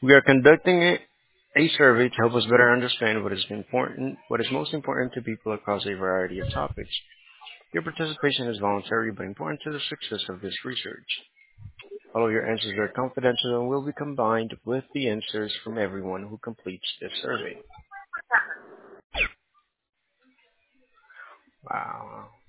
We are conducting a survey to help us better understand what is most important to people across a variety of topics. Your participation is voluntary but important to the success of this research. All of your answers are confidential and will be combined with the answers from everyone who completes this survey. Wow.